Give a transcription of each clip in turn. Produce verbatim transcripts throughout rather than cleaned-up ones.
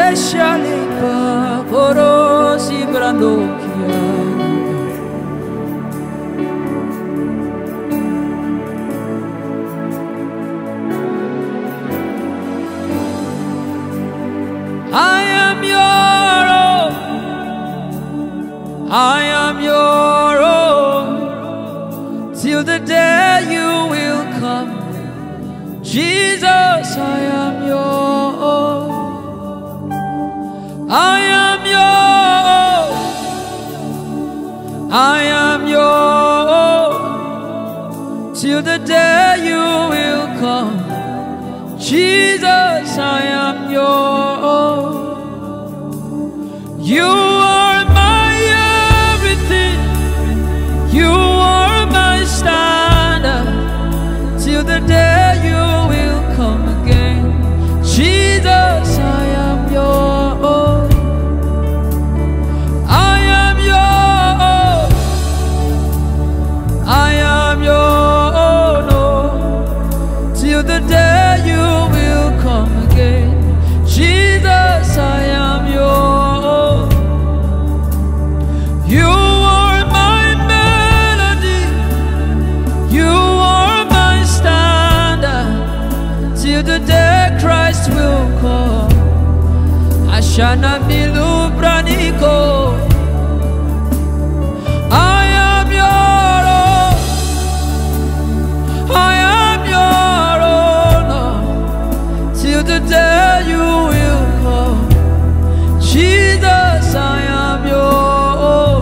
Shalipa Korosi Brandokia. I am your own. I am your own till the day you will come. Jesus, I am your own. I am your own. I am your own till the day you will come. Jesus, I am your own. You are my everything. You are my standard till the day you will come again. Jesus, I am your own. I am your own. I am your own, oh, till the day you will come again. Jesus, I am your own. You are my melody. You are my standard till the day Christ will come. Ashana milu braniko. I am your own. I am your own, oh, till the day you will come. Jesus, I am your own.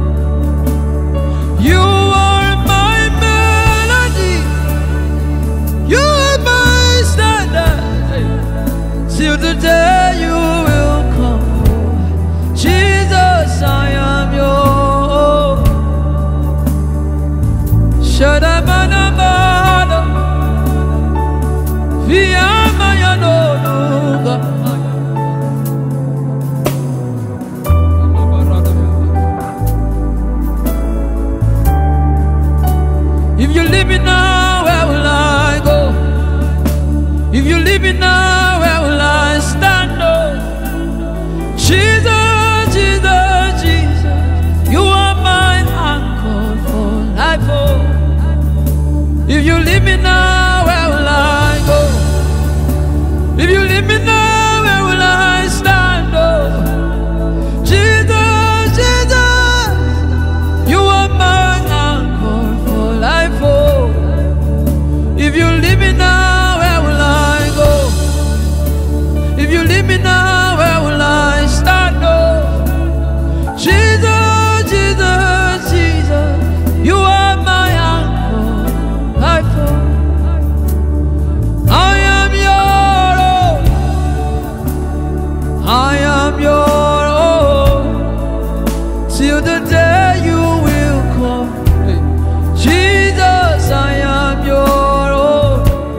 You are my melody. You are my standard till the day you will come. Jesus, I am your own. Shadamanamana Viyamayanuga. If you leave me now, where will I go? If you leave me now, where will I stand? Oh, Jesus, Jesus, Jesus, you are my anchor for life. Oh, if you leave me now, where will I go? If you leave me now, where will I stand? Oh, Jesus, Jesus, you are my anchor for life. Oh, if you leave me now, where will I go? If you leave me now, where will I stand? Oh, Jesus, Jesus, Jesus, you are my anchor, life. Oh, I am your own. I am your own till the day you will come. Jesus, I am your own.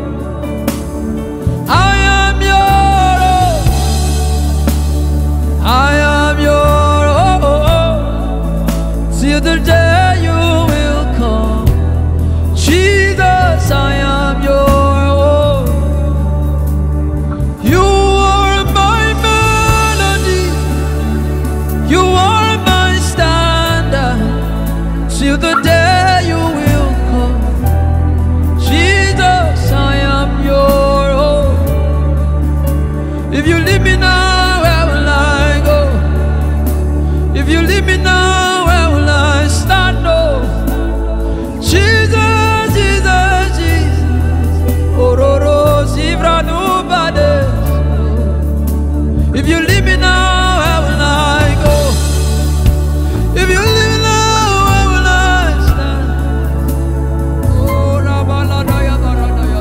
I am your own. I am your own till the day you will come. Jesus, I am your own. You are my melody. You are my standard till the day you will come. Jesus, I am your own. If you leave me now, where will I go? If you leave me now, where will I stand? Oh, Jesus, Jesus, Jesus. Ororo Sivranu Bades. If you leave me now, where will I go? If you leave me now, where will I stand? Oh, Rabaladaya Baradaya.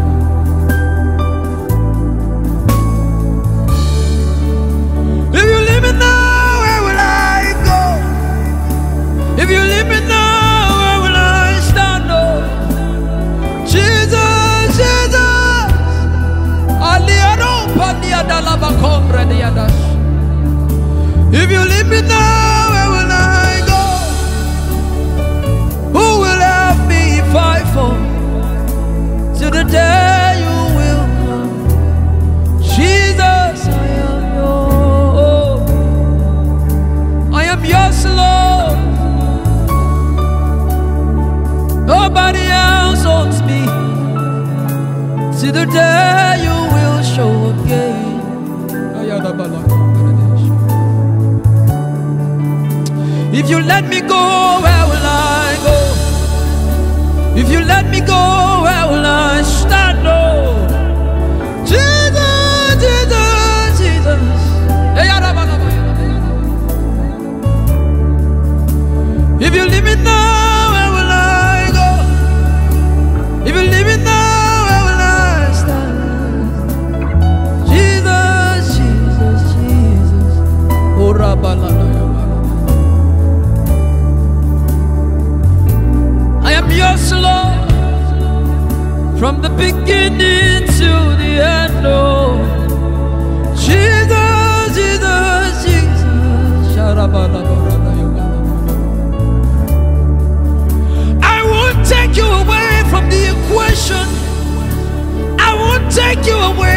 If you leave me now, where will I go? If you leave me now, where will I stand? Oh, Jesus, Jesus. Aliado Pandiada Lava Combre Diadas. If you leave me now, where will I go? Who will help me if I fall? Till the day you will come. Jesus, I am your till the day you will show again. If you let me go, where will I go? If you let me go, where will I stand? Oh, Jesus, Jesus, Jesus. If you leave me now, where will I go? If you leave me now, where will I stand? Jesus, Jesus, Jesus. Oh, Rabbalala. I am yours, Lord, from the beginning to the end. Oh, Jesus, Jesus, Jesus. I won't take you away from the equation. I won't take you away